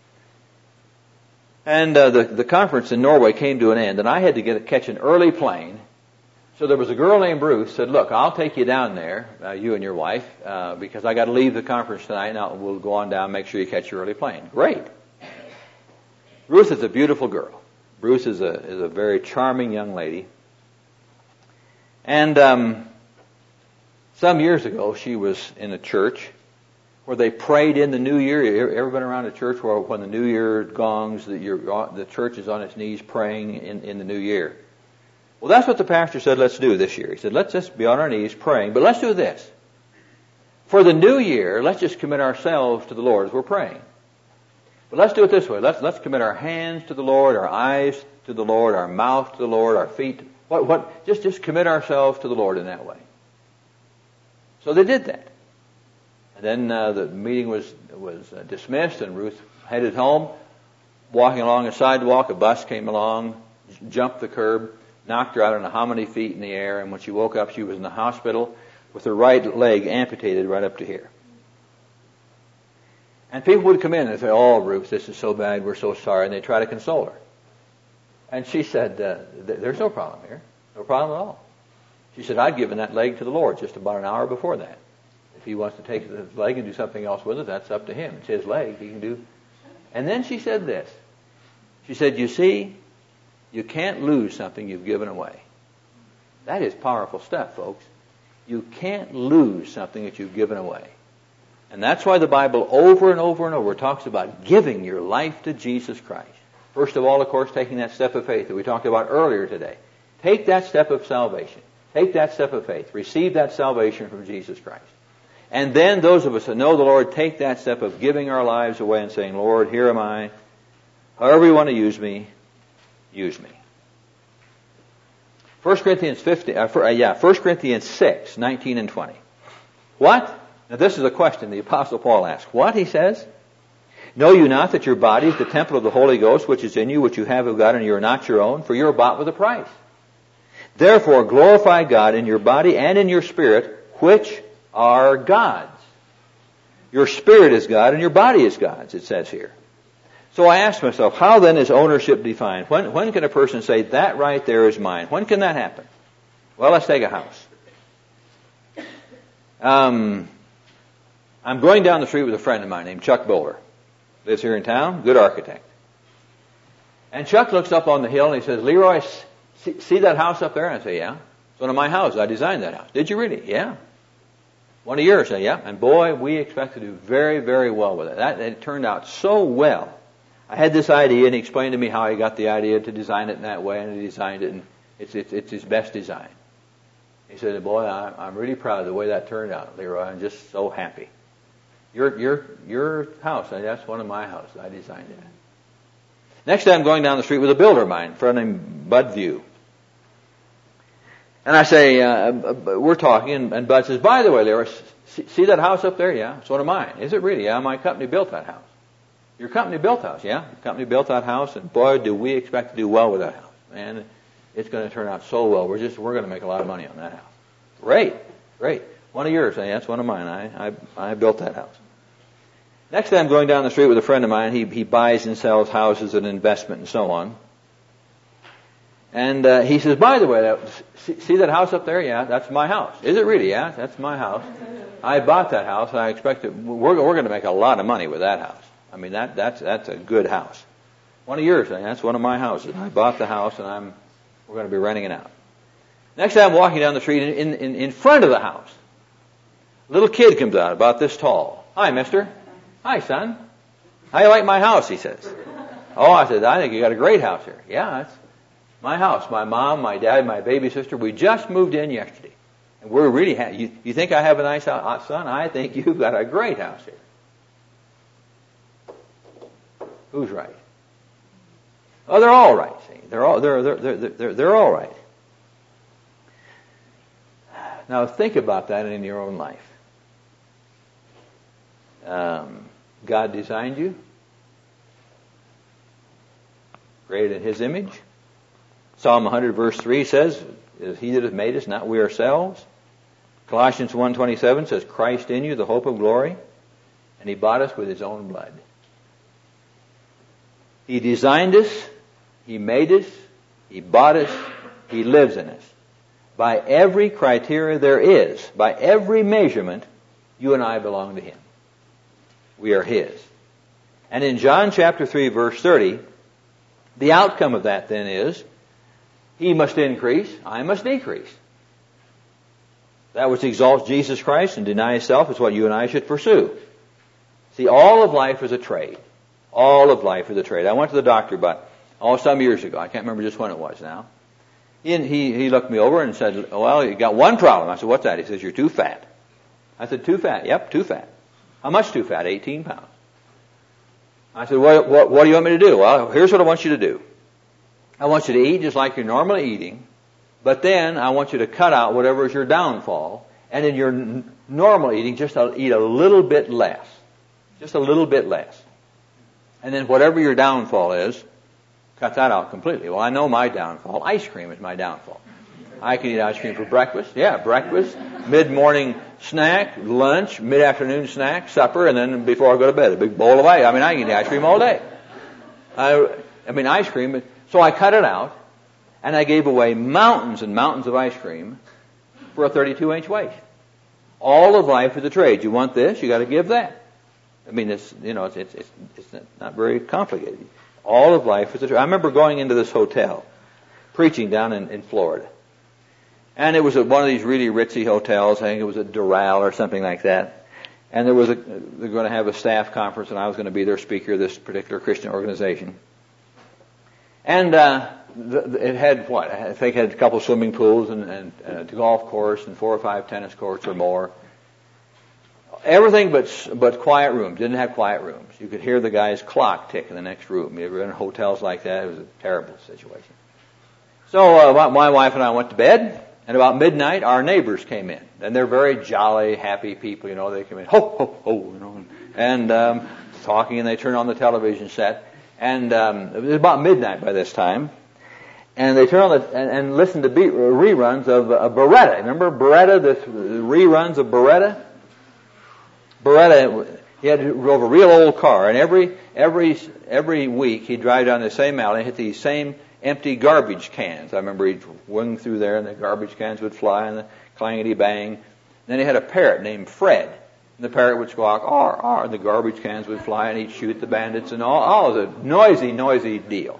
[SPEAKER 1] And uh, the, the conference in Norway came to an end, and I had to get catch an early plane. So there was a girl named Bruce said, look, I'll take you down there, uh, you and your wife, uh, because I got to leave the conference tonight, and I'll, we'll go on down and make sure you catch your early plane. Great. Ruth is a beautiful girl. Bruce is a is a very charming young lady. And um, some years ago, she was in a church where they prayed in the New Year. You ever been around a church where when the New Year gongs, the, you're, the church is on its knees praying in, in the New Year? Well, that's what the pastor said, let's do this year. He said, let's just be on our knees praying, but let's do this. For the New Year, let's just commit ourselves to the Lord as we're praying. But let's do it this way. Let's, let's commit our hands to the Lord, our eyes to the Lord, our mouth to the Lord, our feet. What, what, just, just commit ourselves to the Lord in that way. So they did that. And then uh, the meeting was, was uh, dismissed, and Ruth headed home. Walking along a sidewalk, a bus came along, jumped the curb, knocked her out on a how many feet in the air, and when she woke up, she was in the hospital with her right leg amputated right up to here. And people would come in and say, "Oh, Ruth, this is so bad, we're so sorry," and they try to console her. And she said, uh, "There's no problem here, no problem at all." She said, "I'd given that leg to the Lord just about an hour before that. If He wants to take the leg and do something else with it, that's up to Him. It's His leg, He can do." And then she said this. She said, "You see, you can't lose something you've given away." That is powerful stuff, folks. You can't lose something that you've given away. And that's why the Bible over and over and over talks about giving your life to Jesus Christ. First of all, of course, taking that step of faith that we talked about earlier today. Take that step of salvation. Take that step of faith. Receive that salvation from Jesus Christ. And then those of us that know the Lord take that step of giving our lives away and saying, "Lord, here am I. However you want to use me, use me." First Corinthians fifteen, uh, for, uh, yeah, First Corinthians six, nineteen and twenty. What? Now this is a question the Apostle Paul asked. What, he says? "Know you not that your body is the temple of the Holy Ghost, which is in you, which you have of God, and you are not your own, for you are bought with a price. Therefore glorify God in your body and in your spirit, which are God's." Your spirit is God and your body is God's, it says here. So I asked myself, how then is ownership defined? When, when can a person say, "That right there is mine"? When can that happen? Well, let's take a house. Um, I'm going down the street with a friend of mine named Chuck Bowler. Lives here in town, good architect. And Chuck looks up on the hill and he says, "Leroy, see, see that house up there?" And I say, "Yeah. It's one of my houses. I designed that house." "Did you really?" "Yeah." "One of yours?" I say, "Yeah." And boy, we expect to do very, very well with it. That, it turned out so well. I had this idea, and he explained to me how he got the idea to design it in that way, and he designed it, and it's, it's, it's his best design. He said, "Boy, I, I'm really proud of the way that turned out, Leroy. I'm just so happy." Your, your, your house, that's one of my houses. I designed it. Next day, I'm going down the street with a builder of mine, a friend named Bud View. And I say, uh, we're talking, and, and Bud says, "By the way, Leroy, see, see that house up there?" "Yeah." "It's one of mine." "Is it really?" "Yeah, my company built that house." "Your company built the house?" "Yeah, your company built that house, and boy, do we expect to do well with that house. Man, it's going to turn out so well. We're just, we're going to make a lot of money on that house." "Great, great. One of yours?" "Yeah, that's one of mine. I, I, I built that house." Next day I'm going down the street with a friend of mine. He, he buys and sells houses and investment and so on. And uh, he says, "By the way, that, see, see that house up there?" "Yeah, that's my house." "Is it really?" "Yeah, that's my house. I bought that house, and I expect that we're, we're going to make a lot of money with that house. I mean, that, that's, that's a good house." "One of yours?" "Yeah, that's one of my houses. I bought the house, and I'm, we're going to be renting it out." Next day I'm walking down the street, and in, in, in front of the house, a little kid comes out about this tall. "Hi, mister." "Hi, son. How you like my house?" he says. "Oh," I said, "I think you got a great house here." "Yeah, it's my house. My mom, my dad, my baby sister, we just moved in yesterday. And we're really happy. You, you think I have a nice house, son? I think you've got a great house here." Who's right? Oh, they're all right. See, they're all they're they're they're they're, they're all right. Now think about that in your own life. Um, God designed you, created in His image. Psalm one hundred verse three says, "It is He that hath made us, not we ourselves." Colossians one twenty-seven says, "Christ in you, the hope of glory." And He bought us with His own blood. He designed us. He made us. He bought us. He lives in us. By every criteria there is, by every measurement, you and I belong to Him. We are His. And in John chapter three verse thirty, the outcome of that then is, He must increase, I must decrease. That which exalts Jesus Christ and denies self is what you and I should pursue. See, all of life is a trade. All of life is a trade. I went to the doctor about, oh, some years ago. I can't remember just when it was now. He, he, he looked me over and said, well, you got one problem. I said, what's that? He says, you're too fat. I said, too fat? Yep, too fat. How much too fat? eighteen pounds. I said, what, what, what do you want me to do? Well, here's what I want you to do. I want you to eat just like you're normally eating, but then I want you to cut out whatever is your downfall, and in your n- normal eating, just eat a little bit less. Just a little bit less. And then whatever your downfall is, cut that out completely. Well, I know my downfall. Ice cream is my downfall. I can eat ice cream for breakfast. Yeah, breakfast, mid-morning snack, lunch, mid-afternoon snack, supper, and then before I go to bed, a big bowl of ice. I mean, I can eat ice cream all day. I, I mean, ice cream. So I cut it out, and I gave away mountains and mountains of ice cream for a thirty-two inch waist. All of life is a trade. You want this, you got to give that. I mean, it's, you know, it's, it's, it's not very complicated. All of life is a trade. I remember going into this hotel, preaching down in, in Florida. And it was at one of these really ritzy hotels. I think it was at Doral or something like that. And there was a, they're going to have a staff conference, and I was going to be their speaker, this particular Christian organization. And uh, it had what? I think it had a couple of swimming pools and, and, and a golf course and four or five tennis courts or more. Everything but but quiet rooms. Didn't have quiet rooms. You could hear the guy's clock tick in the next room. You were in hotels like that. It was a terrible situation. So uh, my wife and I went to bed. And about midnight, our neighbors came in. And they're very jolly, happy people, you know. They come in, ho, ho, ho, you know, and um, talking, and they turn on the television set. And um, it was about midnight by this time. And they turn on the, and, and listen to be, reruns of uh, Beretta. Remember Beretta, the reruns of Beretta? Beretta, he had drove a real old car, and every every every week he'd drive down the same alley and hit these same empty garbage cans. I remember he'd wing through there, and the garbage cans would fly, and the clangety bang. Then he had a parrot named Fred, and the parrot would squawk, "Ar, ar," and the garbage cans would fly, and he'd shoot the bandits, and all. All it was a noisy, noisy deal.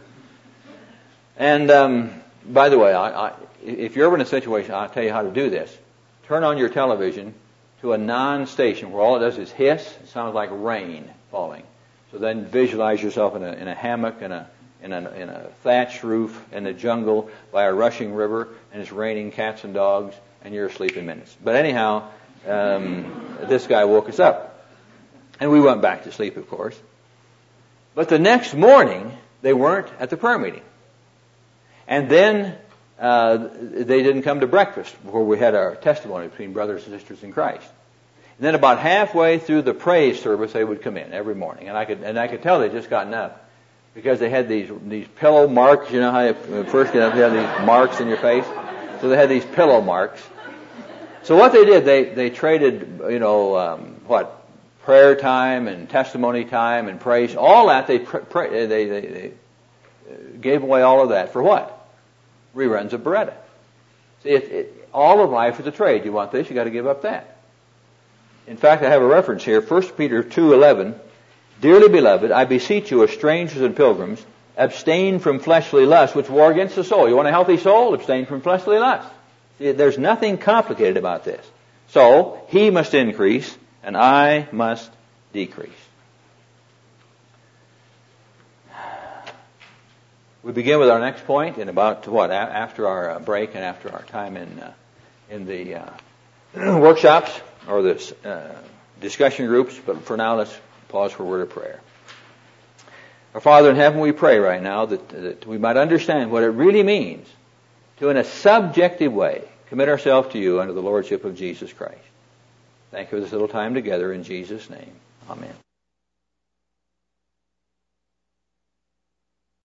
[SPEAKER 1] And um, by the way, I, I, if you're ever in a situation, I'll tell you how to do this. Turn on your television to a non-station where all it does is hiss. It sounds like rain falling. So then visualize yourself in a, in a hammock in a, in a in a thatched roof in the jungle by a rushing river, and it's raining cats and dogs, and you're asleep in minutes. But anyhow, um, this guy woke us up, and we went back to sleep, of course. But the next morning, they weren't at the prayer meeting. And then uh, they didn't come to breakfast before we had our testimony between brothers and sisters in Christ. And then about halfway through the praise service, they would come in every morning, and I could and I could tell they'd just gotten up because they had these these pillow marks. You know how you first get up, you have these marks in your face, so they had these pillow marks. So what they did, they they traded, you know, um, what prayer time and testimony time and praise, all that they pr- pr- they, they they gave away all of that for what? Reruns of Beretta. See, it, it, all of life is a trade. You want this, you got to give up that. In fact, I have a reference here, First Peter two eleven. Dearly beloved, I beseech you as strangers and pilgrims, abstain from fleshly lusts which war against the soul. You want a healthy soul? Abstain from fleshly lusts. See, there's nothing complicated about this. So, he must increase, and I must decrease. We begin with our next point in about, what, after our break and after our time in uh, in the uh, workshops or the uh, discussion groups. But for now, let's pause for a word of prayer. Our Father in heaven, we pray right now that, that we might understand what it really means to, in a subjective way, commit ourselves to you under the lordship of Jesus Christ. Thank you for this little time together in Jesus' name. Amen.